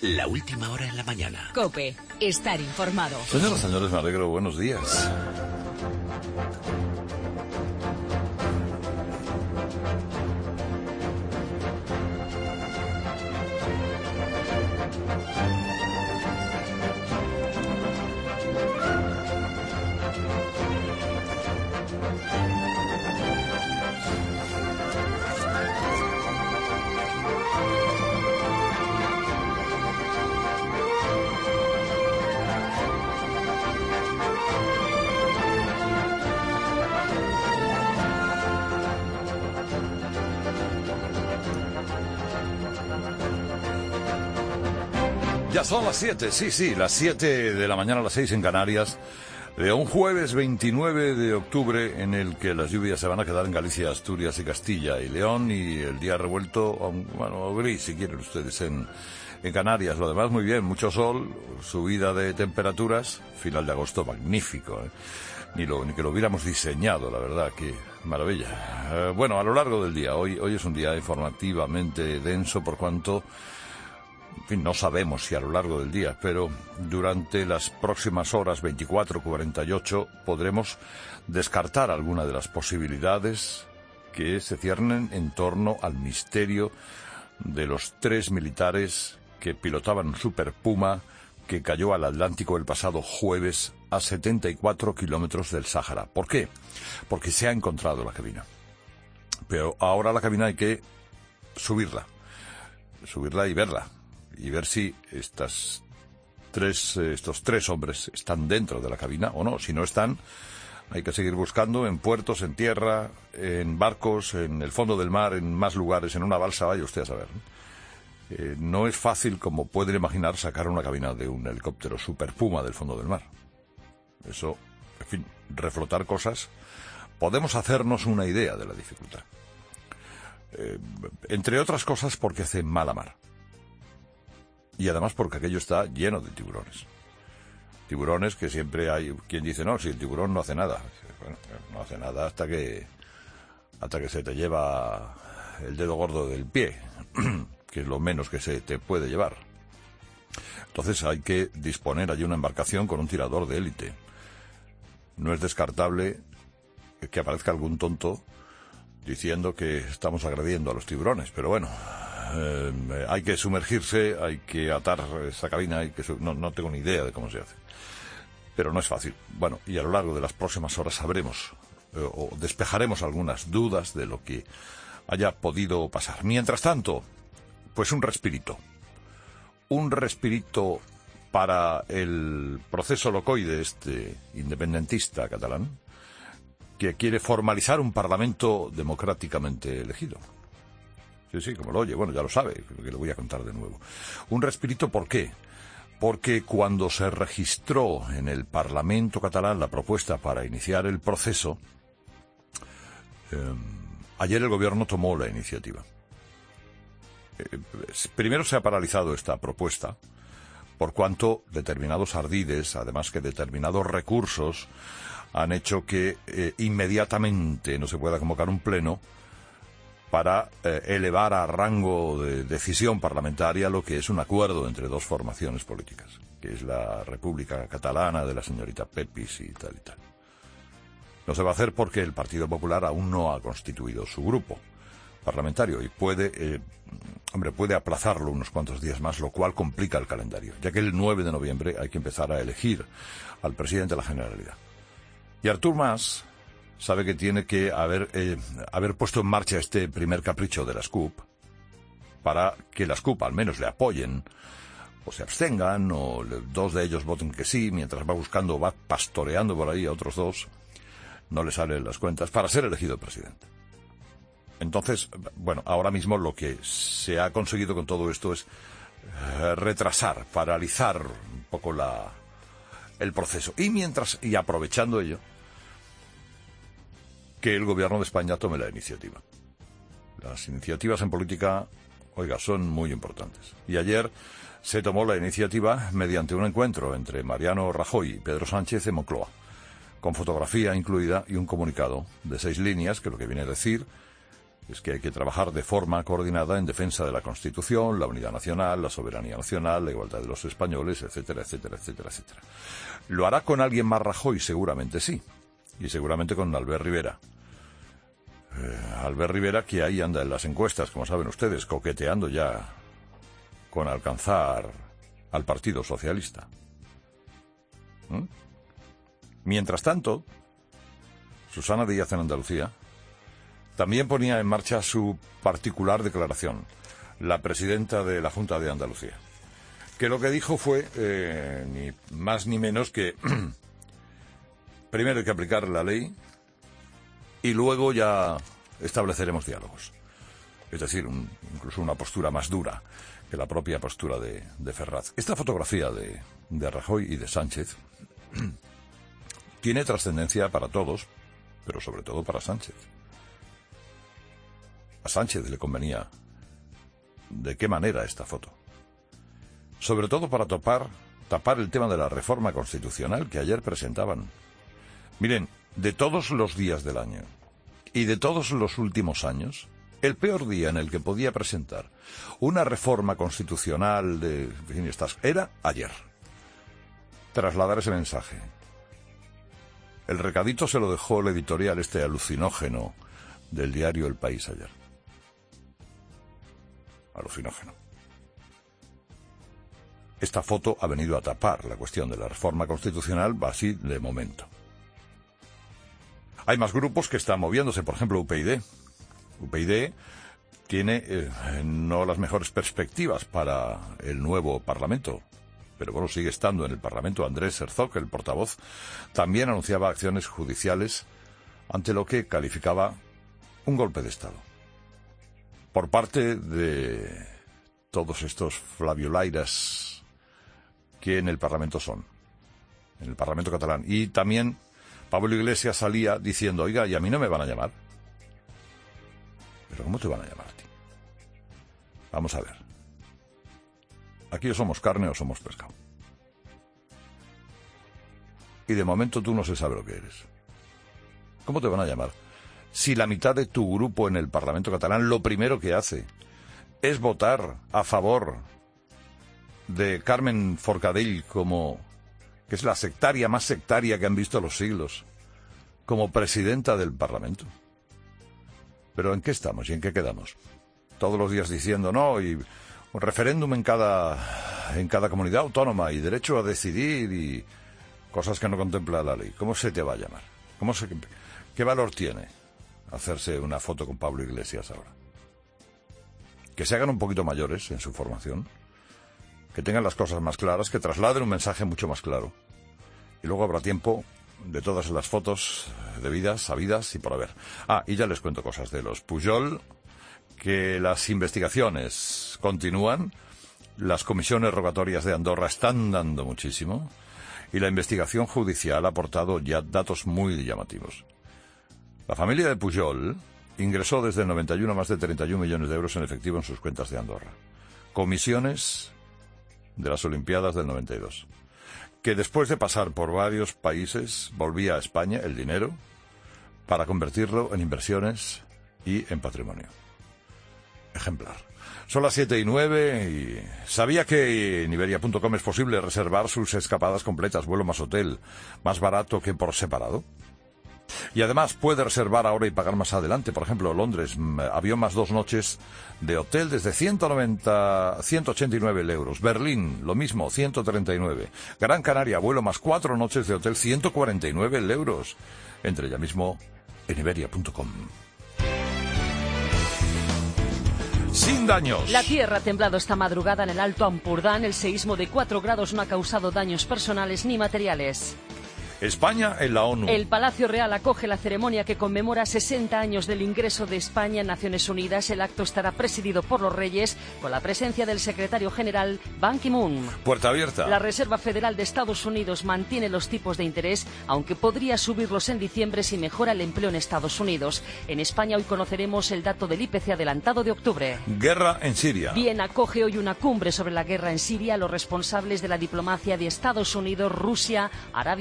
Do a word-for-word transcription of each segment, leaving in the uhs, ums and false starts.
La última hora en la mañana. COPE. Estar informado. Señoras y señores, me alegro. Buenos días. Ya son las siete, sí, sí, las siete de la mañana, las seis en Canarias, de un jueves veintinueve de octubre en el que las lluvias se van a quedar en Galicia, Asturias y Castilla y León, y el día revuelto, bueno, gris si quieren ustedes, en, en Canarias. Lo demás muy bien, mucho sol, subida de temperaturas, final de agosto magnífico, ¿eh? Ni, lo, ni que lo hubiéramos diseñado, la verdad, qué maravilla. Eh, bueno, a lo largo del día, hoy, hoy es un día informativamente denso por cuanto... En fin, no sabemos si a lo largo del día, pero durante las próximas horas, veinticuatro, cuarenta y ocho, podremos descartar alguna de las posibilidades que se ciernen en torno al misterio de los tres militares que pilotaban un Super Puma que cayó al Atlántico el pasado jueves a setenta y cuatro kilómetros del Sáhara. ¿Por qué? Porque se ha encontrado la cabina. Pero ahora la cabina hay que subirla, subirla y verla. Y ver si estas tres, estos tres hombres están dentro de la cabina o no. Si no están, hay que seguir buscando en puertos, en tierra, en barcos, en el fondo del mar, en más lugares, en una balsa, vaya usted a saber. Eh, no es fácil, como pueden imaginar, sacar una cabina de un helicóptero Super Puma del fondo del mar. Eso, en fin, reflotar cosas, podemos hacernos una idea de la dificultad. Eh, entre otras cosas porque hace mala mar. Y además porque aquello está lleno de tiburones. Tiburones que siempre hay quien dice, no, si el tiburón no hace nada. Bueno, no hace nada hasta que hasta que se te lleva el dedo gordo del pie, que es lo menos que se te puede llevar. Entonces hay que disponer allí una embarcación con un tirador de élite. No es descartable que aparezca algún tonto diciendo que estamos agrediendo a los tiburones, pero bueno... Eh, hay que sumergirse, hay que atar esa cabina, hay que no, no tengo ni idea de cómo se hace. Pero no es fácil. Bueno, y a lo largo de las próximas horas sabremos eh, o despejaremos algunas dudas de lo que haya podido pasar. Mientras tanto, pues un respirito. Un respirito para el proceso locoide este independentista catalán, que quiere formalizar un parlamento democráticamente elegido. Sí, sí, como lo oye, bueno, ya lo sabe, que lo voy a contar de nuevo. Un respirito, ¿por qué? Porque cuando se registró en el Parlamento catalán la propuesta para iniciar el proceso, eh, ayer el gobierno tomó la iniciativa. Eh, primero se ha paralizado esta propuesta, por cuanto determinados ardides, además que determinados recursos, han hecho que eh, inmediatamente no se pueda convocar un pleno para eh, elevar a rango de decisión parlamentaria lo que es un acuerdo entre dos formaciones políticas, que es la República Catalana de la señorita Pepis y tal y tal. No se va a hacer porque el Partido Popular aún no ha constituido su grupo parlamentario y puede, eh, hombre, puede aplazarlo unos cuantos días más, lo cual complica el calendario, ya que el nueve de noviembre hay que empezar a elegir al presidente de la Generalidad. Y Artur Mas sabe que tiene que haber, eh, haber puesto en marcha este primer capricho de las C U P para que las C U P al menos le apoyen o se abstengan o le, dos de ellos voten que sí, mientras va buscando, va pastoreando por ahí a otros dos, no le salen las cuentas, para ser elegido presidente. Entonces, bueno, ahora mismo lo que se ha conseguido con todo esto es eh, retrasar, paralizar un poco la, el proceso. Y mientras, y aprovechando ello, que el gobierno de España tome la iniciativa. Las iniciativas en política, oiga, son muy importantes. Y ayer se tomó la iniciativa mediante un encuentro entre Mariano Rajoy y Pedro Sánchez en Moncloa, con fotografía incluida y un comunicado de seis líneas que lo que viene a decir Es que hay que trabajar de forma coordinada en defensa de la Constitución, la unidad nacional, la soberanía nacional, la igualdad de los españoles, etcétera, etcétera, etcétera, etcétera. ¿Lo hará con alguien más Rajoy? Seguramente sí. Y seguramente con Albert Rivera. Eh, Albert Rivera, que ahí anda en las encuestas, como saben ustedes, coqueteando ya con alcanzar al Partido Socialista. ¿Mm? Mientras tanto, Susana Díaz en Andalucía también ponía en marcha su particular declaración, la presidenta de la Junta de Andalucía, que lo que dijo fue eh, ni más ni menos que primero hay que aplicar la ley y luego ya estableceremos diálogos. Es decir, un, incluso una postura más dura que la propia postura de, de Ferraz. Esta fotografía de, de Rajoy y de Sánchez tiene trascendencia para todos, pero sobre todo para Sánchez. A Sánchez le convenía de qué manera esta foto. Sobre todo para topar, tapar el tema de la reforma constitucional que ayer presentaban. Miren, de todos los días del año y de todos los últimos años, el peor día en el que podía presentar una reforma constitucional de, en fin, estas, era ayer. Trasladar ese mensaje. El recadito se lo dejó el editorial este alucinógeno del diario El País ayer. Alucinógeno. Esta foto ha venido a tapar la cuestión de la reforma constitucional, va así de momento. Hay más grupos que están moviéndose, por ejemplo U P y D. U P y D tiene eh, no las mejores perspectivas para el nuevo Parlamento, pero bueno, sigue estando en el Parlamento. Andrés Herzog, el portavoz, también anunciaba acciones judiciales ante lo que calificaba un golpe de Estado por parte de todos estos flaviolairas que en el Parlamento son, en el Parlamento catalán. Y también Pablo Iglesias salía diciendo, oiga, ¿y a mí no me van a llamar? ¿Pero cómo te van a llamar a ti? Vamos a ver. Aquí o somos carne o somos pescado. Y de momento tú no se sabe lo que eres. ¿Cómo te van a llamar? Si la mitad de tu grupo en el Parlamento catalán lo primero que hace es votar a favor de Carmen Forcadell como, que es la sectaria más sectaria que han visto los siglos, como presidenta del Parlamento. ¿Pero en qué estamos y en qué quedamos? Todos los días diciendo no, y un referéndum en cada, en cada comunidad autónoma y derecho a decidir y cosas que no contempla la ley. ¿Cómo se te va a llamar? ¿Cómo se, qué valor tiene hacerse una foto con Pablo Iglesias ahora? Que se hagan un poquito mayores en su formación, que tengan las cosas más claras, que trasladen un mensaje mucho más claro. Y luego habrá tiempo de todas las fotos debidas, sabidas y por haber. Ah, y ya les cuento cosas de los Pujol, que las investigaciones continúan, las comisiones rogatorias de Andorra están dando muchísimo, y la investigación judicial ha aportado ya datos muy llamativos. La familia de Pujol ingresó desde el noventa y uno más de treinta y un millones de euros en efectivo en sus cuentas de Andorra. Comisiones de las Olimpiadas del noventa y dos. Que después de pasar por varios países volvía a España el dinero para convertirlo en inversiones y en patrimonio. Ejemplar. Son las siete y nueve y ¿sabía que en Iberia punto com es posible reservar sus escapadas completas, vuelo más hotel, más barato que por separado? Y además puede reservar ahora y pagar más adelante. Por ejemplo, Londres, avión más dos noches de hotel desde ciento noventa, ciento ochenta y nueve euros. Berlín, lo mismo, ciento treinta y nueve. Gran Canaria, vuelo más cuatro noches de hotel, ciento cuarenta y nueve euros. Entre ya mismo en Iberia punto com. Sin daños. La tierra ha temblado esta madrugada en el Alto Ampurdán. El seísmo de cuatro grados no ha causado daños personales ni materiales. España en la ONU. El Palacio Real acoge la ceremonia que conmemora sesenta años del ingreso de España en Naciones Unidas. El acto estará presidido por los Reyes, con la presencia del secretario general Ban Ki-moon. Puerta abierta. La Reserva Federal de Estados Unidos mantiene los tipos de interés, aunque podría subirlos en diciembre si mejora el empleo en Estados Unidos. En España hoy conoceremos el dato del I P C adelantado de octubre. Guerra en Siria. Viena acoge hoy una cumbre sobre la guerra en Siria. Los responsables de la diplomacia de Estados Unidos, Rusia, Arabia Saudita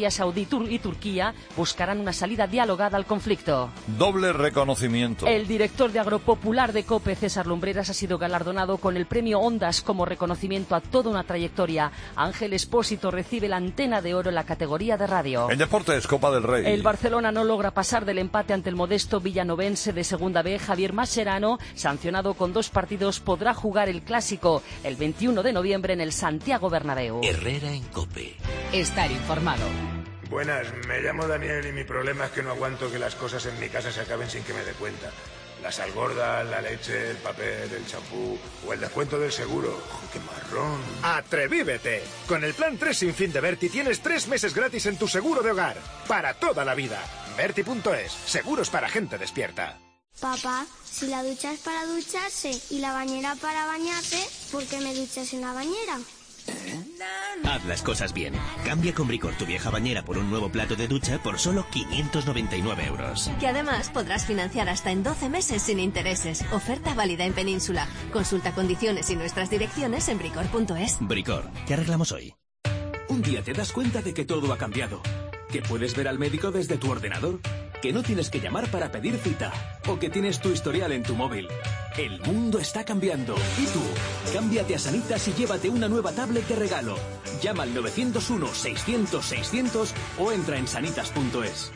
Tur- y Turquía buscarán una salida dialogada al conflicto. Doble reconocimiento. El director de Agropopular de COPE, César Lumbreras, ha sido galardonado con el premio Ondas como reconocimiento a toda una trayectoria. Ángel Expósito recibe la Antena de Oro en la categoría de radio. En deportes, Copa del Rey. El Barcelona no logra pasar del empate ante el modesto villanovense de Segunda B. Javier Mascherano, sancionado con dos partidos, podrá jugar el Clásico el veintiuno de noviembre en el Santiago Bernabéu. Herrera en COPE. Estar informado. Buenas, me llamo Daniel y mi problema es que no aguanto que las cosas en mi casa se acaben sin que me dé cuenta. La sal gorda, la leche, el papel, el champú o el descuento del seguro. ¡Oh, qué marrón! ¡Atrevívete! Con el plan tres sin fin de Berti tienes tres meses gratis en tu seguro de hogar. Para toda la vida. Berti punto es. Seguros para gente despierta. Papá, si la ducha es para ducharse y la bañera para bañarse, ¿por qué me duchas en la bañera? Haz las cosas bien. Cambia con Bricor tu vieja bañera por un nuevo plato de ducha por solo quinientos noventa y nueve euros. Que además podrás financiar hasta en doce meses sin intereses. Oferta válida en Península. Consulta condiciones y nuestras direcciones en bricor punto es. Bricor, ¿qué arreglamos hoy? Un día te das cuenta de que todo ha cambiado. Que puedes ver al médico desde tu ordenador. Que no tienes que llamar para pedir cita. O que tienes tu historial en tu móvil. El mundo está cambiando. ¿Y tú? Cámbiate a Sanitas y llévate una nueva tablet de regalo. Llama al nueve cero uno, seiscientos, seiscientos o entra en sanitas punto es.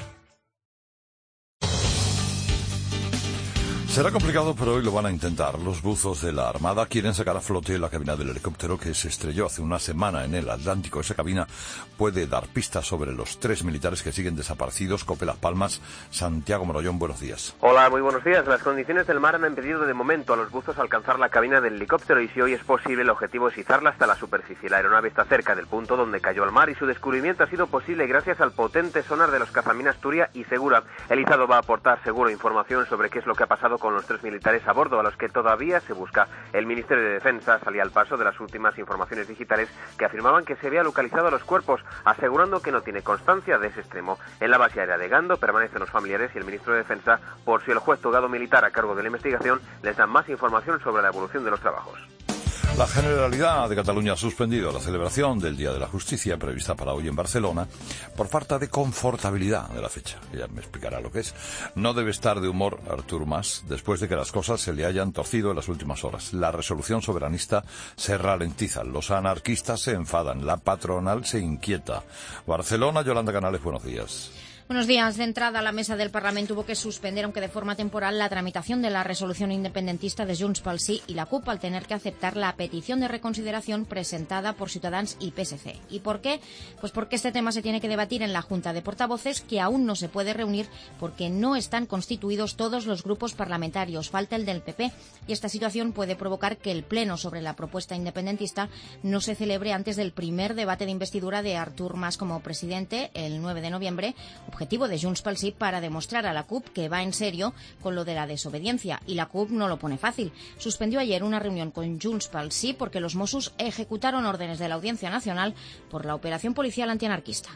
Será complicado, pero hoy lo van a intentar. Los buzos de la Armada quieren sacar a flote la cabina del helicóptero que se estrelló hace una semana en el Atlántico. Esa cabina puede dar pistas sobre los tres militares que siguen desaparecidos. COPE Las Palmas, Santiago Morollón, buenos días. Hola, muy buenos días. Las condiciones del mar han impedido de momento a los buzos alcanzar la cabina del helicóptero y si hoy es posible, el objetivo es izarla hasta la superficie. La aeronave está cerca del punto donde cayó al mar y su descubrimiento ha sido posible gracias al potente sonar de los cazaminas Turia y Segura. El izado va a aportar seguro información sobre qué es lo que ha pasado con los tres militares a bordo, a los que todavía se busca. El Ministerio de Defensa salía al paso de las últimas informaciones digitales que afirmaban que se había localizado a los cuerpos, asegurando que no tiene constancia de ese extremo. En la base aérea de Gando permanecen los familiares y el Ministro de Defensa, por si el juez togado militar a cargo de la investigación les da más información sobre la evolución de los trabajos. La Generalidad de Cataluña ha suspendido la celebración del Día de la Justicia prevista para hoy en Barcelona por falta de confortabilidad de la fecha. Ella me explicará lo que es. No debe estar de humor Artur Mas después de que las cosas se le hayan torcido en las últimas horas. La resolución soberanista se ralentiza, los anarquistas se enfadan, la patronal se inquieta. Barcelona, Yolanda Canales, buenos días. Buenos días. De entrada, la mesa del Parlamento tuvo que suspender, aunque de forma temporal, la tramitación de la resolución independentista de Junts pel Sí y la CUP al tener que aceptar la petición de reconsideración presentada por Ciutadans y P S C. ¿Y por qué? Pues porque este tema se tiene que debatir en la Junta de Portavoces, que aún no se puede reunir porque no están constituidos todos los grupos parlamentarios. Falta el del P P. Y esta situación puede provocar que el pleno sobre la propuesta independentista no se celebre antes del primer debate de investidura de Artur Mas como presidente el nueve de noviembre, objetivo de Junts pel Sí para demostrar a la CUP que va en serio con lo de la desobediencia. Y la CUP no lo pone fácil. Suspendió ayer una reunión con Junts pel Sí porque los Mossos ejecutaron órdenes de la Audiencia Nacional por la operación policial antianarquista.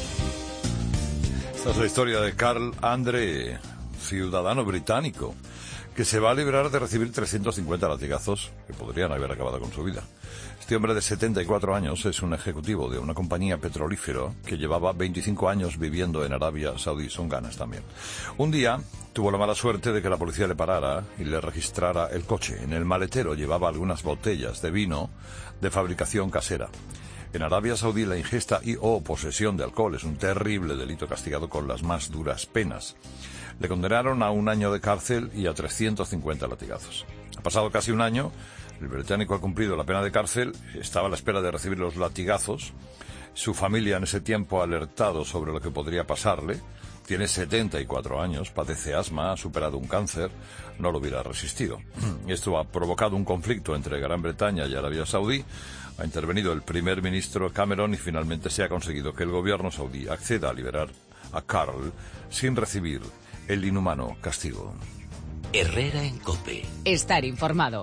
Esta es la historia de Carl Andre, ciudadano británico, que se va a librar de recibir trescientos cincuenta latigazos que podrían haber acabado con su vida. Este hombre de setenta y cuatro años es un ejecutivo de una compañía petrolífera que llevaba veinticinco años viviendo en Arabia Saudí. Son ganas también. Un día tuvo la mala suerte de que la policía le parara y le registrara el coche. En el maletero llevaba algunas botellas de vino de fabricación casera. En Arabia Saudí la ingesta y o posesión de alcohol es un terrible delito castigado con las más duras penas. Le condenaron a un año de cárcel y a trescientos cincuenta latigazos. Ha pasado casi un año. El británico ha cumplido la pena de cárcel, estaba a la espera de recibir los latigazos. Su familia en ese tiempo ha alertado sobre lo que podría pasarle. Tiene setenta y cuatro años, padece asma, ha superado un cáncer, no lo hubiera resistido. Esto ha provocado un conflicto entre Gran Bretaña y Arabia Saudí. Ha intervenido el primer ministro Cameron y finalmente se ha conseguido que el gobierno saudí acceda a liberar a Carl sin recibir el inhumano castigo. Herrera en COPE. Estar informado.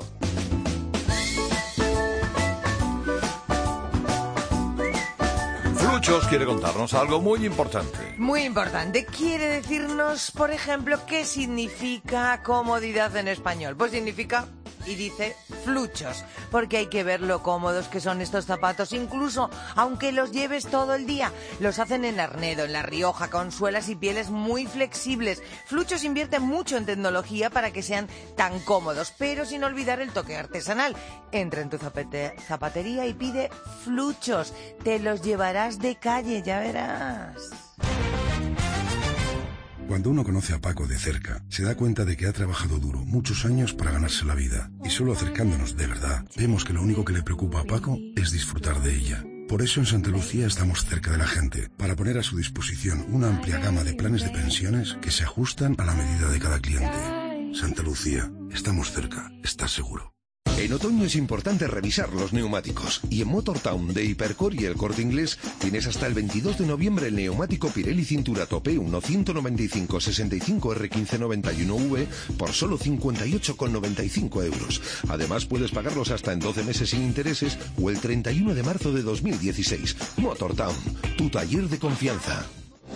Fluchos quiere contarnos algo muy importante. Muy importante. Quiere decirnos, por ejemplo, qué significa comodidad en español. Pues significa y dice fluchos, porque hay que ver lo cómodos que son estos zapatos, incluso aunque los lleves todo el día. Los hacen en Arnedo, en La Rioja, con suelas y pieles muy flexibles. Fluchos invierte mucho en tecnología para que sean tan cómodos, pero sin olvidar el toque artesanal. Entra en tu zapate- zapatería y pide fluchos. Te los llevarás de calle, ya verás. Cuando uno conoce a Paco de cerca, se da cuenta de que ha trabajado duro muchos años para ganarse la vida. Y solo acercándonos de verdad, vemos que lo único que le preocupa a Paco es disfrutar de ella. Por eso en Santa Lucía estamos cerca de la gente, para poner a su disposición una amplia gama de planes de pensiones que se ajustan a la medida de cada cliente. Santa Lucía, estamos cerca, ¿estás seguro? En otoño es importante revisar los neumáticos y en Motortown de Hipercore y El Corte Inglés tienes hasta el veintidós de noviembre el neumático Pirelli Cintura Tope uno ciento noventa y cinco sesenta y cinco R quince noventa y uno V por solo cincuenta y ocho con noventa y cinco euros. Además puedes pagarlos hasta en doce meses sin intereses o el treinta y uno de marzo de dos mil dieciséis. Motortown, tu taller de confianza.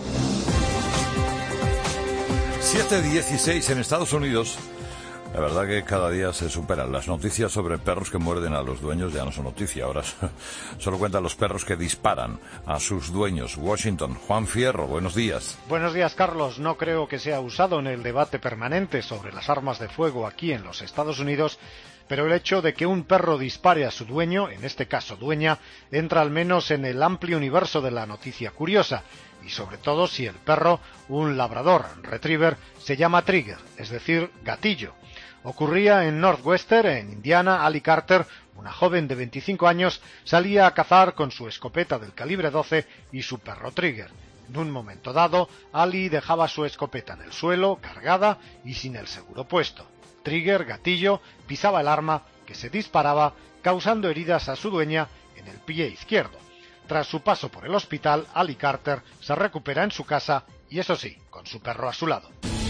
siete dieciséis en Estados Unidos. La verdad que cada día se superan. Las noticias sobre perros que muerden a los dueños ya no son noticia. Ahora solo cuentan los perros que disparan a sus dueños. Washington, Juan Fierro, buenos días. Buenos días, Carlos. No creo que sea usado en el debate permanente sobre las armas de fuego aquí en los Estados Unidos, pero el hecho de que un perro dispare a su dueño, en este caso dueña, entra al menos en el amplio universo de la noticia curiosa. Y sobre todo si el perro, un labrador retriever, se llama Trigger, es decir, gatillo. Ocurría en Northwestern, en Indiana. Ali Carter, una joven de veinticinco años, salía a cazar con su escopeta del calibre doce y su perro Trigger. En un momento dado, Ali dejaba su escopeta en el suelo, cargada y sin el seguro puesto. Trigger, gatillo, pisaba el arma, que se disparaba, causando heridas a su dueña en el pie izquierdo. Tras su paso por el hospital, Ali Carter se recupera en su casa y, eso sí, con su perro a su lado.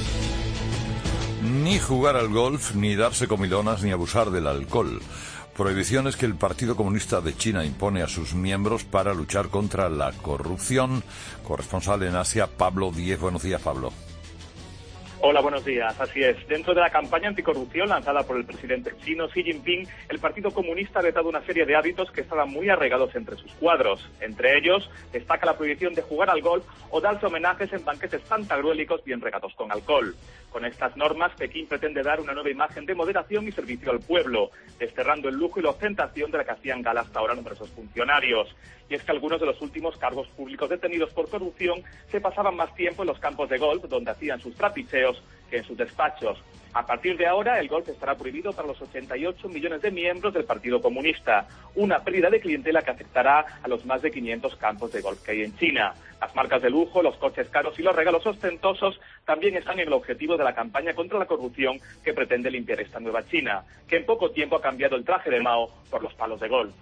Ni jugar al golf, ni darse comilonas, ni abusar del alcohol. Prohibiciones que el Partido Comunista de China impone a sus miembros para luchar contra la corrupción. Corresponsal en Asia, Pablo Díez. Buenos días, Pablo. Hola, buenos días. Así es. Dentro de la campaña anticorrupción lanzada por el presidente chino Xi Jinping, el Partido Comunista ha vetado una serie de hábitos que estaban muy arraigados entre sus cuadros. Entre ellos, destaca la prohibición de jugar al golf o darse homenajes en banquetes pantagruélicos bien regados con alcohol. Con estas normas, Pekín pretende dar una nueva imagen de moderación y servicio al pueblo, desterrando el lujo y la ostentación de la que hacían gala hasta ahora numerosos funcionarios. Y es que algunos de los últimos cargos públicos detenidos por corrupción se pasaban más tiempo en los campos de golf, donde hacían sus trapicheos, que en sus despachos. A partir de ahora, el golf estará prohibido para los ochenta y ocho millones de miembros del Partido Comunista, una pérdida de clientela que afectará a los más de quinientos campos de golf que hay en China. Las marcas de lujo, los coches caros y los regalos ostentosos también están en el objetivo de la campaña contra la corrupción que pretende limpiar esta nueva China, que en poco tiempo ha cambiado el traje de Mao por los palos de golf.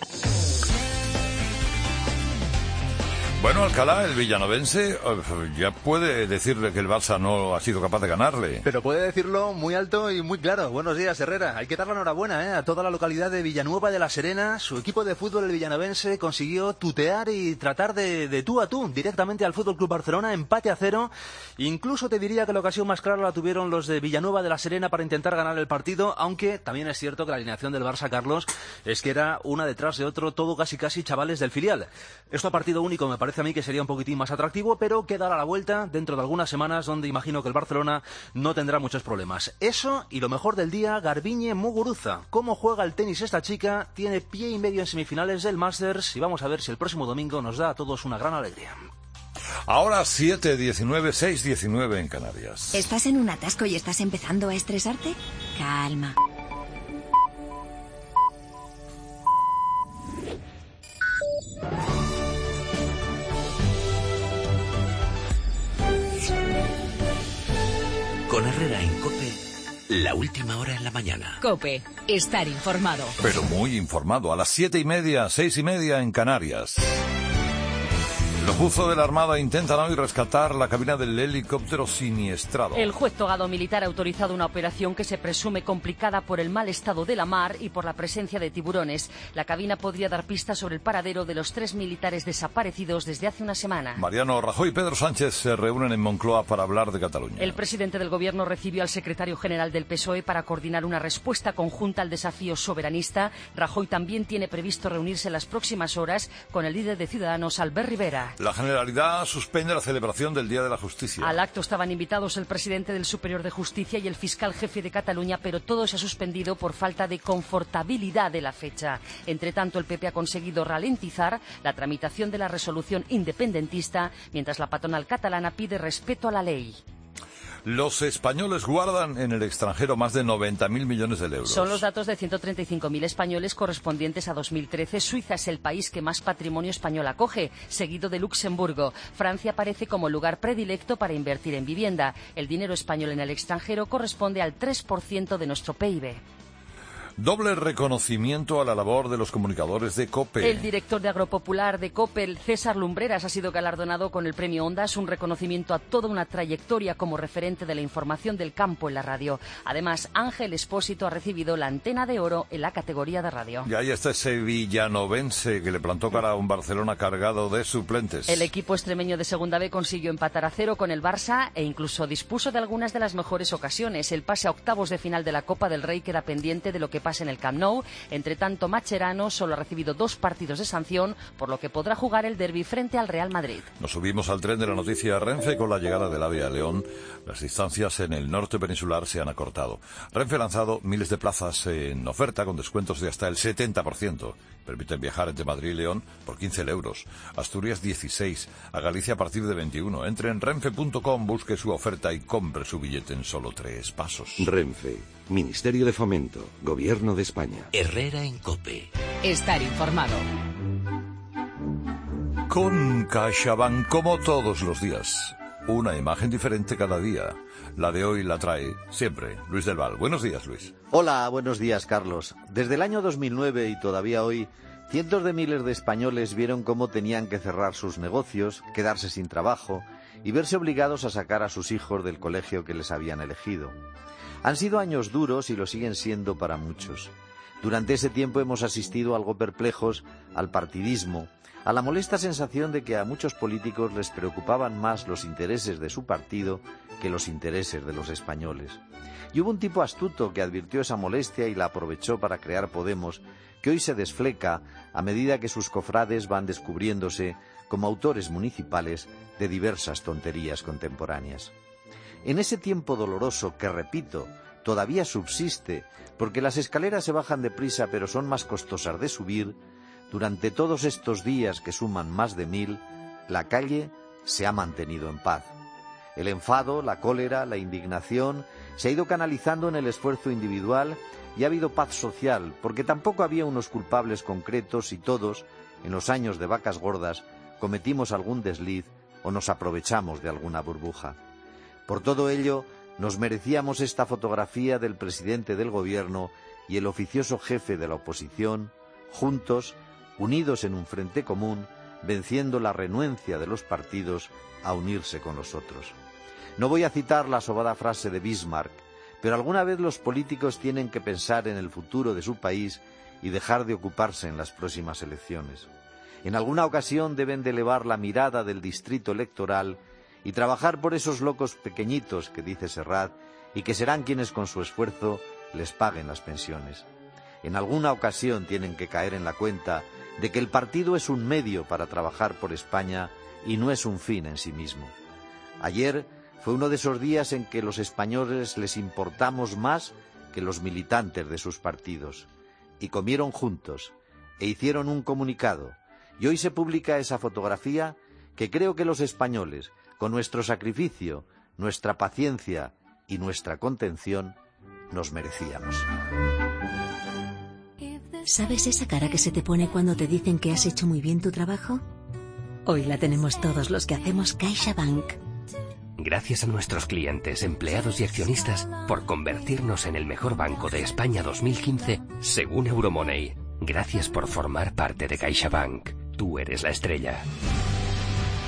Bueno, Alcalá, el villanovense, ya puede decirle que el Barça no ha sido capaz de ganarle. Pero puede decirlo muy alto y muy claro. Buenos días, Herrera. Hay que dar la enhorabuena ¿eh? a toda la localidad de Villanueva de la Serena. Su equipo de fútbol, el villanovense, consiguió tutear y tratar de, de tú a tú directamente al Fútbol Club Barcelona, empate a cero. Incluso te diría que la ocasión más clara la tuvieron los de Villanueva de la Serena para intentar ganar el partido, aunque también es cierto que la alineación del Barça, Carlos, es que era una detrás de otro, todo casi casi chavales del filial. Esto a partido único me parece a mí que sería un poquitín más atractivo, pero que dará la vuelta dentro de algunas semanas, donde imagino que el Barcelona no tendrá muchos problemas. Eso y lo mejor del día, Garbiñe Muguruza. ¿Cómo juega el tenis esta chica? Tiene pie y medio en semifinales del Masters y vamos a ver si el próximo domingo nos da a todos una gran alegría. Ahora siete diecinueve, seis diecinueve en Canarias. ¿Estás en un atasco y estás empezando a estresarte? Calma. Con Herrera en COPE, la última hora en la mañana. COPE, estar informado. Pero muy informado, a las siete y media, seis y media en Canarias. Los buzos de la Armada intentan hoy rescatar la cabina del helicóptero siniestrado. El juez togado militar ha autorizado una operación que se presume complicada por el mal estado de la mar y por la presencia de tiburones. La cabina podría dar pistas sobre el paradero de los tres militares desaparecidos desde hace una semana. Mariano Rajoy y Pedro Sánchez se reúnen en Moncloa para hablar de Cataluña. El presidente del gobierno recibió al secretario general del P S O E para coordinar una respuesta conjunta al desafío soberanista. Rajoy también tiene previsto reunirse en las próximas horas con el líder de Ciudadanos, Albert Rivera. La Generalidad suspende la celebración del Día de la Justicia. Al acto estaban invitados el presidente del Superior de Justicia y el fiscal jefe de Cataluña, pero todo se ha suspendido por falta de confortabilidad de la fecha. Entre tanto, el P P ha conseguido ralentizar la tramitación de la resolución independentista, mientras la patronal catalana pide respeto a la ley. Los españoles guardan en el extranjero más de noventa mil millones de euros. Son los datos de ciento treinta y cinco mil españoles correspondientes a dos mil trece. Suiza es el país que más patrimonio español acoge, seguido de Luxemburgo. Francia aparece como lugar predilecto para invertir en vivienda. El dinero español en el extranjero corresponde al tres por ciento de nuestro P I B. Doble reconocimiento a la labor de los comunicadores de COPE. El director de Agropopular de COPE, César Lumbreras, ha sido galardonado con el premio Ondas, un reconocimiento a toda una trayectoria como referente de la información del campo en la radio. Además, Ángel Espósito ha recibido la Antena de Oro en la categoría de radio. Y ahí está ese villanovense que le plantó cara a un Barcelona cargado de suplentes. El equipo extremeño de Segunda B consiguió empatar a cero con el Barça e incluso dispuso de algunas de las mejores ocasiones. El pase a octavos de final de la Copa del Rey queda pendiente de lo que pasa en el Camp Nou. Entre tanto, Mascherano solo ha recibido dos partidos de sanción, por lo que podrá jugar el derbi frente al Real Madrid. Nos subimos al tren de la noticia Renfe con la llegada del AVE a León. Las distancias en el norte peninsular se han acortado. Renfe ha lanzado miles de plazas en oferta con descuentos de hasta el setenta por ciento. Permiten viajar entre Madrid y León por quince euros. Asturias dieciséis. A Galicia a partir de veintiuno. Entre en renfe punto com, busque su oferta y compre su billete en solo tres pasos. Renfe. Ministerio de Fomento. Gobierno de España. Herrera en COPE. Estar informado. Con CaixaBank, como todos los días. Una imagen diferente cada día. La de hoy la trae siempre Luis del Val. Buenos días, Luis. Hola, buenos días, Carlos. Desde el año dos mil nueve y todavía hoy, cientos de miles de españoles vieron cómo tenían que cerrar sus negocios, quedarse sin trabajo y verse obligados a sacar a sus hijos del colegio que les habían elegido. Han sido años duros y lo siguen siendo para muchos. Durante ese tiempo hemos asistido algo perplejos al partidismo, a la molesta sensación de que a muchos políticos les preocupaban más los intereses de su partido que los intereses de los españoles. Y hubo un tipo astuto que advirtió esa molestia y la aprovechó para crear Podemos, que hoy se desfleca a medida que sus cofrades van descubriéndose como autores municipales de diversas tonterías contemporáneas. En ese tiempo doloroso que, repito, todavía subsiste, porque las escaleras se bajan deprisa pero son más costosas de subir, durante todos estos días que suman más de mil, la calle se ha mantenido en paz. El enfado, la cólera, la indignación se ha ido canalizando en el esfuerzo individual y ha habido paz social, porque tampoco había unos culpables concretos y todos, en los años de vacas gordas, cometimos algún desliz o nos aprovechamos de alguna burbuja. Por todo ello, nos merecíamos esta fotografía del presidente del gobierno y el oficioso jefe de la oposición, juntos, unidos en un frente común, venciendo la renuencia de los partidos a unirse con los otros. No voy a citar la sobada frase de Bismarck, pero alguna vez los políticos tienen que pensar en el futuro de su país y dejar de ocuparse en las próximas elecciones. En alguna ocasión deben de elevar la mirada del distrito electoral y trabajar por esos locos pequeñitos que dice Serrat y que serán quienes con su esfuerzo les paguen las pensiones. En alguna ocasión tienen que caer en la cuenta de que el partido es un medio para trabajar por España y no es un fin en sí mismo. Ayer fue uno de esos días en que los españoles les importamos más que los militantes de sus partidos, y comieron juntos e hicieron un comunicado, y hoy se publica esa fotografía que creo que los españoles, con nuestro sacrificio, nuestra paciencia y nuestra contención, nos merecíamos. ¿Sabes esa cara que se te pone cuando te dicen que has hecho muy bien tu trabajo? Hoy la tenemos todos los que hacemos CaixaBank. Gracias a nuestros clientes, empleados y accionistas por convertirnos en el mejor banco de España dos mil quince, según Euromoney. Gracias por formar parte de CaixaBank. Tú eres la estrella.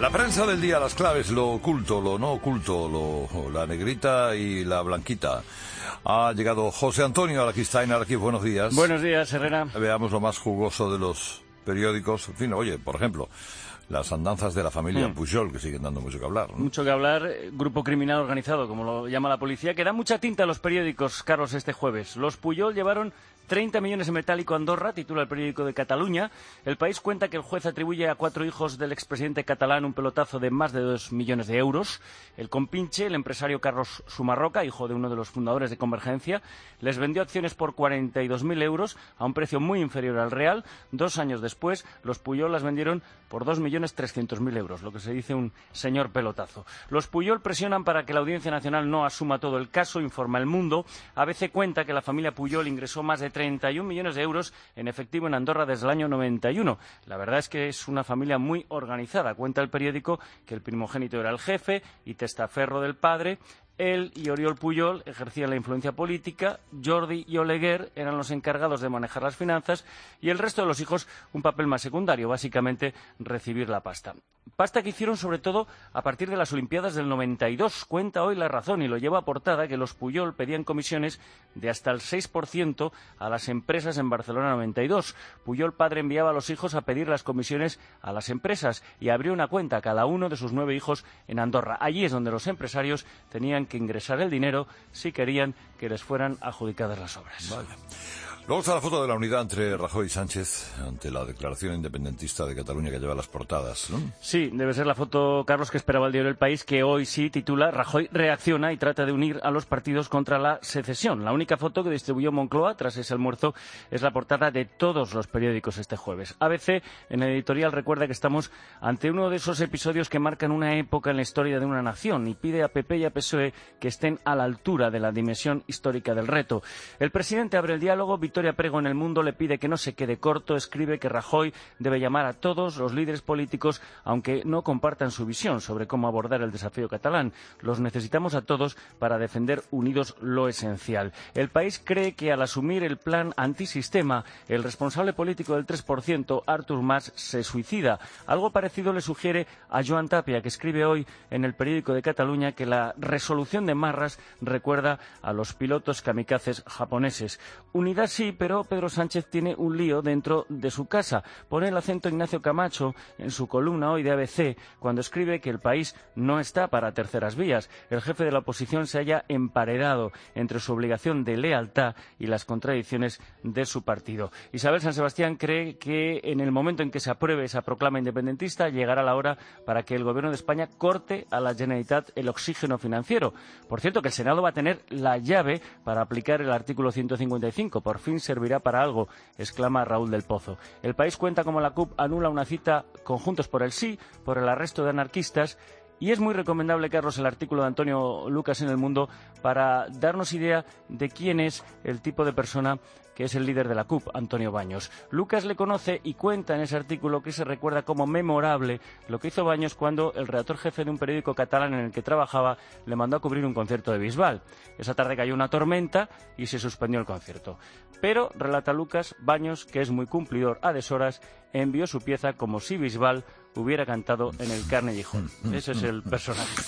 La prensa del día, las claves, lo oculto, lo no oculto, lo, la negrita y la blanquita. Ha llegado José Antonio Araquistain. Aquí, buenos días. Buenos días, Herrera. Veamos lo más jugoso de los periódicos. En fin, oye, por ejemplo, las andanzas de la familia mm. Pujol, que siguen dando mucho que hablar, ¿no? Mucho que hablar. Grupo criminal organizado, como lo llama la policía, que da mucha tinta a los periódicos, Carlos, este jueves. Los Pujol llevaron treinta millones en metálico a Andorra, titula el periódico de Cataluña. El País cuenta que el juez atribuye a cuatro hijos del expresidente catalán un pelotazo de más de dos millones de euros. El compinche, el empresario Carlos Sumarroca, hijo de uno de los fundadores de Convergencia, les vendió acciones por cuarenta y dos mil euros a un precio muy inferior al real. Dos años después, los Pujol las vendieron por dos millones trescientos mil euros, lo que se dice un señor pelotazo. Los Pujol presionan para que la Audiencia Nacional no asuma todo el caso, informa El Mundo. A B C cuenta que la familia Pujol ingresó más de treinta y un millones de euros en efectivo en Andorra desde el año noventa y uno. La verdad es que es una familia muy organizada. Cuenta el periódico que el primogénito era el jefe y testaferro del padre. Él y Oriol Pujol ejercían la influencia política, Jordi y Oleguer eran los encargados de manejar las finanzas y el resto de los hijos un papel más secundario, básicamente recibir la pasta. Pasta que hicieron sobre todo a partir de las Olimpiadas del noventa y dos. Cuenta hoy La Razón y lo lleva a portada que los Pujol pedían comisiones de hasta el seis por ciento a las empresas en Barcelona noventa y dos. Pujol padre enviaba a los hijos a pedir las comisiones a las empresas y abrió una cuenta a cada uno de sus nueve hijos en Andorra. Allí es donde los empresarios tenían que ingresar el dinero si querían que les fueran adjudicadas las obras. Vale. Luego está la foto de la unidad entre Rajoy y Sánchez ante la declaración independentista de Cataluña que lleva las portadas, ¿no? Sí, debe ser la foto, Carlos, que esperaba el diario El País, que hoy sí titula Rajoy reacciona y trata de unir a los partidos contra la secesión. La única foto que distribuyó Moncloa tras ese almuerzo es la portada de todos los periódicos este jueves. A B C, en el editorial, recuerda que estamos ante uno de esos episodios que marcan una época en la historia de una nación y pide a P P y a P S O E que estén a la altura de la dimensión histórica del reto. El presidente abre el diálogo. Victoria Prego en El Mundo le pide que no se quede corto, escribe que Rajoy debe llamar a todos los líderes políticos, aunque no compartan su visión sobre cómo abordar el desafío catalán. Los necesitamos a todos para defender unidos lo esencial. El País cree que al asumir el plan antisistema, el responsable político del tres por ciento, Artur Mas, se suicida. Algo parecido le sugiere a Joan Tapia, que escribe hoy en el periódico de Cataluña que la resolución de Marras recuerda a los pilotos kamikazes japoneses. Unidad sí, pero Pedro Sánchez tiene un lío dentro de su casa. Pone el acento Ignacio Camacho en su columna hoy de A B C cuando escribe que el país no está para terceras vías. El jefe de la oposición se halla emparedado entre su obligación de lealtad y las contradicciones de su partido. Isabel San Sebastián cree que en el momento en que se apruebe esa proclama independentista llegará la hora para que el Gobierno de España corte a la Generalitat el oxígeno financiero. Por cierto, que el Senado va a tener la llave para aplicar el artículo ciento cincuenta y cinco. Por fin servirá para algo, exclama Raúl del Pozo. El País cuenta cómo la C U P anula una cita con Juntos por el Sí, por el arresto de anarquistas. Y es muy recomendable, Carlos, el artículo de Antonio Lucas en El Mundo para darnos idea de quién es el tipo de persona que es el líder de la C U P, Antonio Baños. Lucas le conoce y cuenta en ese artículo que se recuerda como memorable lo que hizo Baños cuando el redactor jefe de un periódico catalán en el que trabajaba le mandó a cubrir un concierto de Bisbal. Esa tarde cayó una tormenta y se suspendió el concierto. Pero, relata Lucas, Baños, que es muy cumplidor a deshoras, envió su pieza como si Bisbal hubiera cantado en el Carnegie Hall. Ese es el personaje.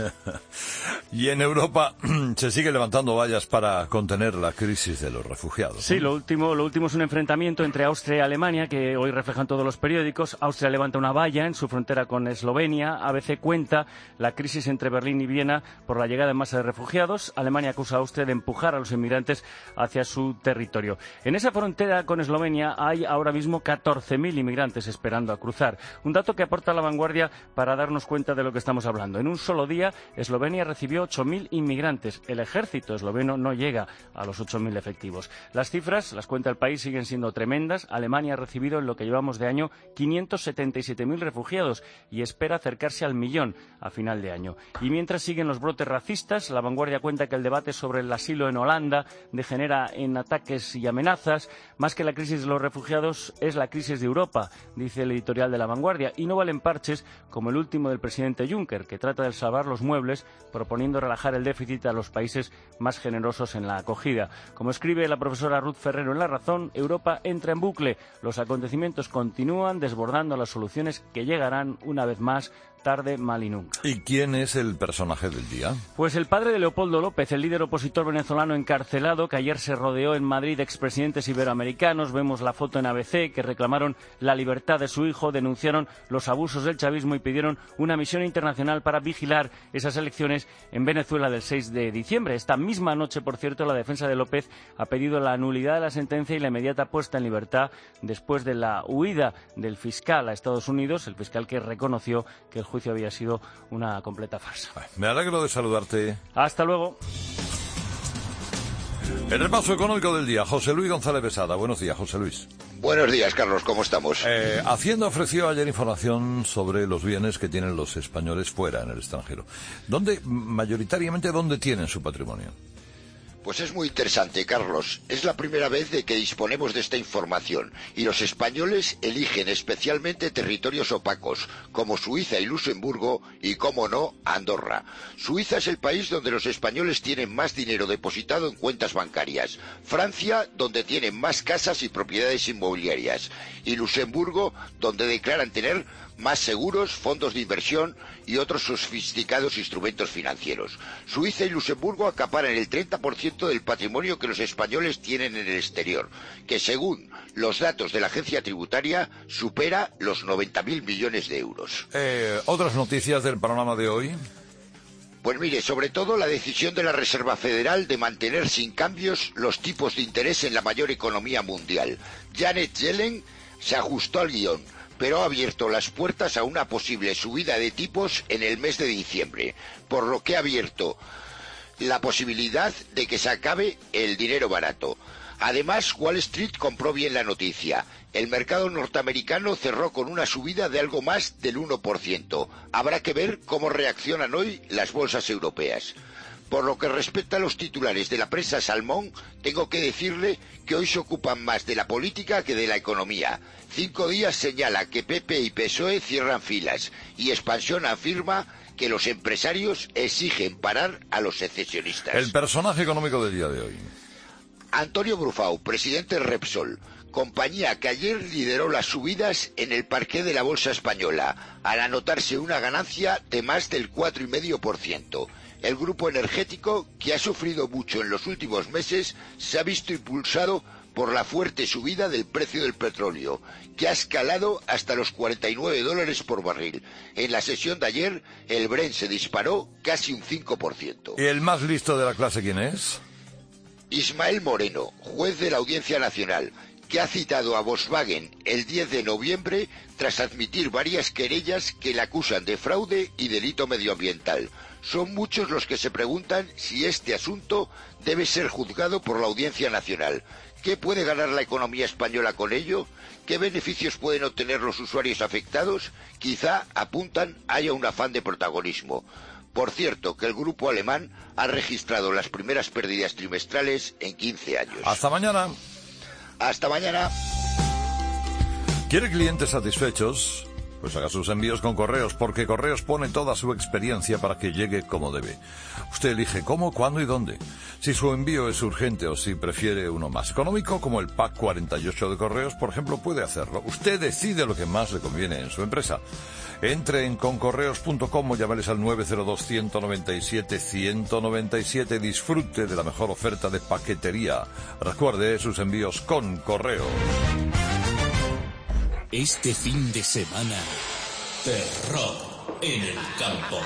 Y en Europa se sigue levantando vallas para contener la crisis de los refugiados. Sí, lo último, lo último es un enfrentamiento entre Austria y Alemania que hoy reflejan todos los periódicos. Austria levanta una valla en su frontera con Eslovenia. A B C cuenta la crisis entre Berlín y Viena por la llegada en masa de refugiados. Alemania acusa a Austria de empujar a los inmigrantes hacia su territorio. En esa frontera con Eslovenia hay ahora mismo catorce mil inmigrantes esperando a cruzar. Un dato que aporta La Vanguardia para darnos cuenta de lo que estamos hablando. En un solo día, Eslovenia recibió ocho mil inmigrantes. El ejército esloveno no llega a los ocho mil efectivos. Las cifras, las cuenta El País, siguen siendo tremendas. Alemania ha recibido en lo que llevamos de año quinientos setenta y siete mil refugiados y espera acercarse al millón a final de año. Y mientras siguen los brotes racistas, La Vanguardia cuenta que el debate sobre el asilo en Holanda degenera en ataques y amenazas. Más que la crisis de los refugiados, es la crisis de Europa, dice el editorial de La Vanguardia. Y no valen parches como el último del presidente Juncker, que trata de salvar los muebles proponiendo relajar el déficit a los países más generosos en la acogida. Como escribe la profesora Ruth Ferrero en La Razón, Europa entra en bucle. Los acontecimientos continúan desbordando las soluciones que llegarán una vez más tarde, mal y nunca. ¿Y quién es el personaje del día? Pues el padre de Leopoldo López, el líder opositor venezolano encarcelado, que ayer se rodeó en Madrid de expresidentes iberoamericanos. Vemos la foto en A B C, que reclamaron la libertad de su hijo, denunciaron los abusos del chavismo y pidieron una misión internacional para vigilar esas elecciones en Venezuela del seis de diciembre. Esta misma noche, por cierto, la defensa de López ha pedido la nulidad de la sentencia y la inmediata puesta en libertad después de la huida del fiscal a Estados Unidos, el fiscal que reconoció que el juicio había sido una completa farsa. Me alegro de saludarte. Hasta luego. El repaso económico del día, José Luis González Besada. Buenos días, José Luis. Buenos días, Carlos, ¿cómo estamos? Eh, Hacienda ofreció ayer información sobre los bienes que tienen los españoles fuera, en el extranjero. ¿Dónde, mayoritariamente, dónde tienen su patrimonio? Pues es muy interesante, Carlos. Es la primera vez de que disponemos de esta información y los españoles eligen especialmente territorios opacos, como Suiza y Luxemburgo y, como no, Andorra. Suiza es el país donde los españoles tienen más dinero depositado en cuentas bancarias. Francia, donde tienen más casas y propiedades inmobiliarias. Y Luxemburgo, donde declaran tener más seguros, fondos de inversión y otros sofisticados instrumentos financieros. Suiza y Luxemburgo acaparan el treinta por ciento del patrimonio que los españoles tienen en el exterior, que según los datos de la agencia tributaria supera los noventa mil millones de euros. Eh, ¿Otras noticias del panorama de hoy? Pues mire, sobre todo la decisión de la Reserva Federal de mantener sin cambios los tipos de interés en la mayor economía mundial. Janet Yellen se ajustó al guión, pero ha abierto las puertas a una posible subida de tipos en el mes de diciembre, por lo que ha abierto la posibilidad de que se acabe el dinero barato. Además, Wall Street compró bien la noticia. El mercado norteamericano cerró con una subida de algo más del uno por ciento. Habrá que ver cómo reaccionan hoy las bolsas europeas. Por lo que respecta a los titulares de la prensa Salmón, tengo que decirle que hoy se ocupan más de la política que de la economía. Cinco Días señala que P P y P S O E cierran filas y Expansión afirma que los empresarios exigen parar a los secesionistas. El personaje económico del día de hoy. Antonio Brufau, presidente de Repsol, compañía que ayer lideró las subidas en el parqué de la bolsa española, al anotarse una ganancia de más del cuatro coma cinco por ciento. El grupo energético, que ha sufrido mucho en los últimos meses, se ha visto impulsado por la fuerte subida del precio del petróleo, que ha escalado hasta los cuarenta y nueve dólares por barril. En la sesión de ayer, el Brent se disparó casi un cinco por ciento. ¿Y el más listo de la clase quién es? Ismael Moreno, juez de la Audiencia Nacional, que ha citado a Volkswagen el diez de noviembre tras admitir varias querellas que le acusan de fraude y delito medioambiental. Son muchos los que se preguntan si este asunto debe ser juzgado por la Audiencia Nacional. ¿Qué puede ganar la economía española con ello? ¿Qué beneficios pueden obtener los usuarios afectados? Quizá, apuntan, haya un afán de protagonismo. Por cierto, que el grupo alemán ha registrado las primeras pérdidas trimestrales en quince años. Hasta mañana. Hasta mañana. ¿Quiere clientes satisfechos? Pues haga sus envíos con Correos, porque Correos pone toda su experiencia para que llegue como debe. Usted elige cómo, cuándo y dónde. Si su envío es urgente o si prefiere uno más económico, como el pack cuarenta y ocho de Correos, por ejemplo, puede hacerlo. Usted decide lo que más le conviene en su empresa. Entre en concorreos punto com o llámeles al nueve cero dos, uno nueve siete, uno nueve siete. Disfrute de la mejor oferta de paquetería. Recuerde sus envíos con Correo. Este fin de semana, terror en el campo.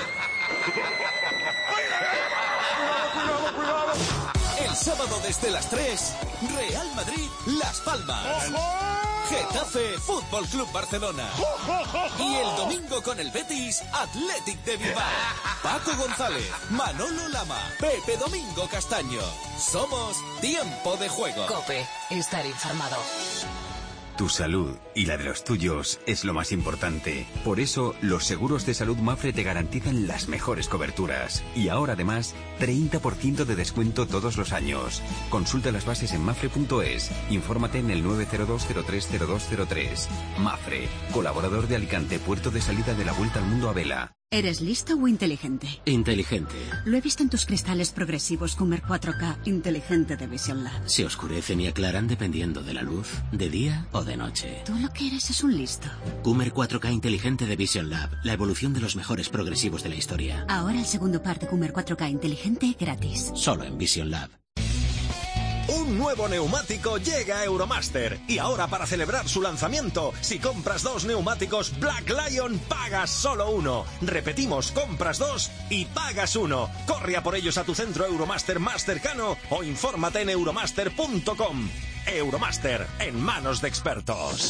El sábado desde las tres, Real Madrid, Las Palmas. Getafe, Fútbol Club Barcelona. Y el domingo con el Betis, Athletic de Bilbao. Paco González, Manolo Lama, Pepe Domingo Castaño. Somos Tiempo de Juego. COPE, estar informado. Tu salud y la de los tuyos es lo más importante. Por eso, los seguros de salud Mafre te garantizan las mejores coberturas. Y ahora, además, treinta por ciento de descuento todos los años. Consulta las bases en mafre punto es. Infórmate en el nueve cero dos, cero tres cero dos cero tres. Mafre, colaborador de Alicante, puerto de salida de la Vuelta al Mundo a vela. ¿Eres listo o inteligente? Inteligente. Lo he visto en tus cristales progresivos Coomer cuatro K inteligente de Vision Lab. Se oscurecen y aclaran dependiendo de la luz, de día o de noche. Tú lo que eres es un listo. Coomer cuatro K inteligente de Vision Lab, la evolución de los mejores progresivos de la historia. Ahora el segundo par de Coomer cuatro K inteligente gratis. Solo en Vision Lab. Un nuevo neumático llega a Euromaster y ahora para celebrar su lanzamiento, si compras dos neumáticos Black Lion, pagas solo uno. Repetimos, compras dos y pagas uno. Corre a por ellos a tu centro Euromaster más cercano o infórmate en euromaster punto com. Euromaster, en manos de expertos.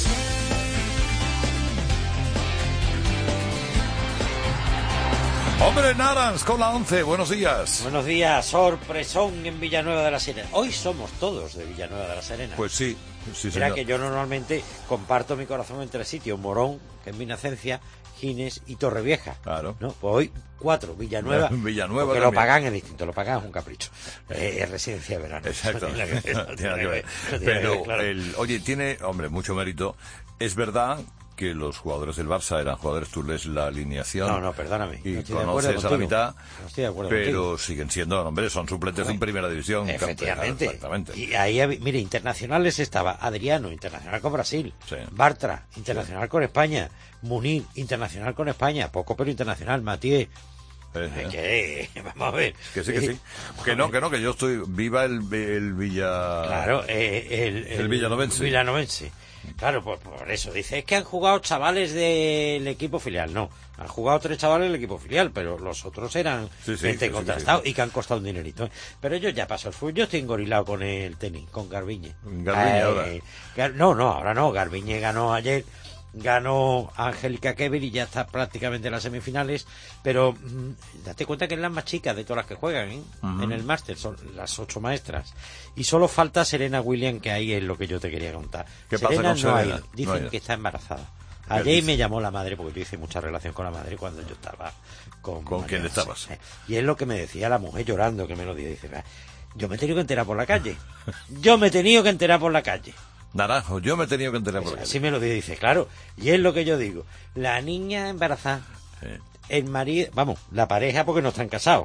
Hombre, Narans con la once, buenos días. Buenos días, sorpresón en Villanueva de la Serena. Hoy somos todos de Villanueva de la Serena. Pues sí, sí, Mira señor. que yo normalmente comparto mi corazón en tres sitios: Morón, que es mi nacencia, Gines y Torrevieja. Claro. ¿No? Pues hoy cuatro, Villanueva. Villanueva porque también. lo pagan es distinto, lo pagan es un capricho. Eh, es residencia de verano. Exacto. No tiene nada que ver, no tiene nada que ver, no tiene Pero, nada que ver, claro. el, oye, tiene, hombre, mucho mérito. Es verdad que los jugadores del Barça eran jugadores, tú lees la alineación. No, no, perdóname. Y no estoy de acuerdo conoces a la contigo. mitad. No estoy de acuerdo pero contigo. siguen siendo, hombre, son suplentes en primera división. Efectivamente. Exactamente. Y ahí, había- mire, internacionales estaba Adriano, internacional con Brasil. Sí. Bartra, internacional con España. Munir, internacional con España. Poco, pero internacional. Matías. Eh, que, vamos a ver. Que sí, que sí. Que no, que no, que yo estoy. Viva el, el Villa. Claro, eh, el, el, El villanovense. villanovense. Claro, por, por eso. Dice, es que han jugado chavales del equipo filial. No, han jugado tres chavales del equipo filial, pero los otros eran Sí, sí, gente sí, sí, contrastados sí. y que han costado un dinerito. Pero yo ya paso el fútbol. Yo estoy engorilado con el tenis, con Garbiñe. Garbiñe Eh, ahora. Gar- no, no, ahora no. Garbiñe ganó ayer. Ganó Angélica Keber y ya está prácticamente en las semifinales, pero mm, date cuenta que es la más chica de todas las que juegan, ¿eh? Ujú. En el máster, son las ocho maestras. Y solo falta Serena Williams, que ahí es lo que yo te quería contar. ¿Qué pasa Serena con no ha Serena? ido, dicen No ha ido. que está embarazada. ¿Qué Ayer dice? me llamó la madre, porque yo hice mucha relación con la madre cuando yo estaba con... ¿Con quién María estabas? José. Y es lo que me decía la mujer llorando, que me lo dijo, dice, "Vea, yo me he tenido que enterar por la calle. Yo me he tenido que enterar por la calle. Naranjo, yo me he tenido que enterar por aquí. Así me lo dice, dice, claro. Y es lo que yo digo. La niña embarazada, el marido, vamos, la pareja porque no están casados.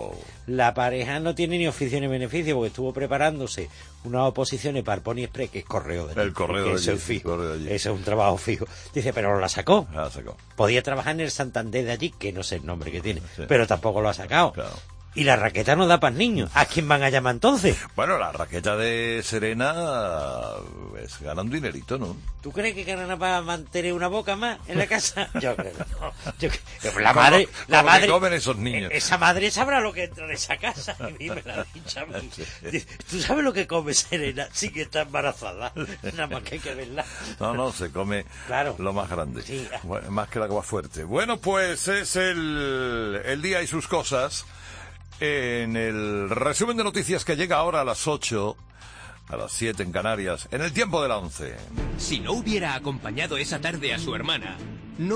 La pareja no tiene ni oficio ni beneficio porque estuvo preparándose unas oposiciones para el Pony Express, que es correo de allí, El correo que de eso allí, es fijo. correo de allí. Eso es un trabajo fijo. Dice, pero la sacó. La sacó. Podía trabajar en el Santander de allí, que no sé el nombre que tiene, pero tampoco lo ha sacado. Y la raqueta no da para niños. ¿A quién van a llamar entonces? Bueno, la raqueta de Serena es, gana un dinerito, ¿no? ¿Tú crees que ganan para mantener una boca más en la casa? Yo creo que no. Yo creo que la ¿Cómo- madre, la cómo que madre, comen esos niños? esa madre sabrá lo que entra en esa casa. Y me la ha dicho a mí. Dice, ¿tú sabes lo que come Serena? Sí que está embarazada. Nada más que hay que verla. No, no, se come Claro. lo más grande. Sí. Bueno, más que el agua fuerte. Bueno, pues es el, el día y sus cosas. En el resumen de noticias que llega ahora a las ocho, a las siete en Canarias, en el tiempo de la once. Si no hubiera acompañado esa tarde a su hermana,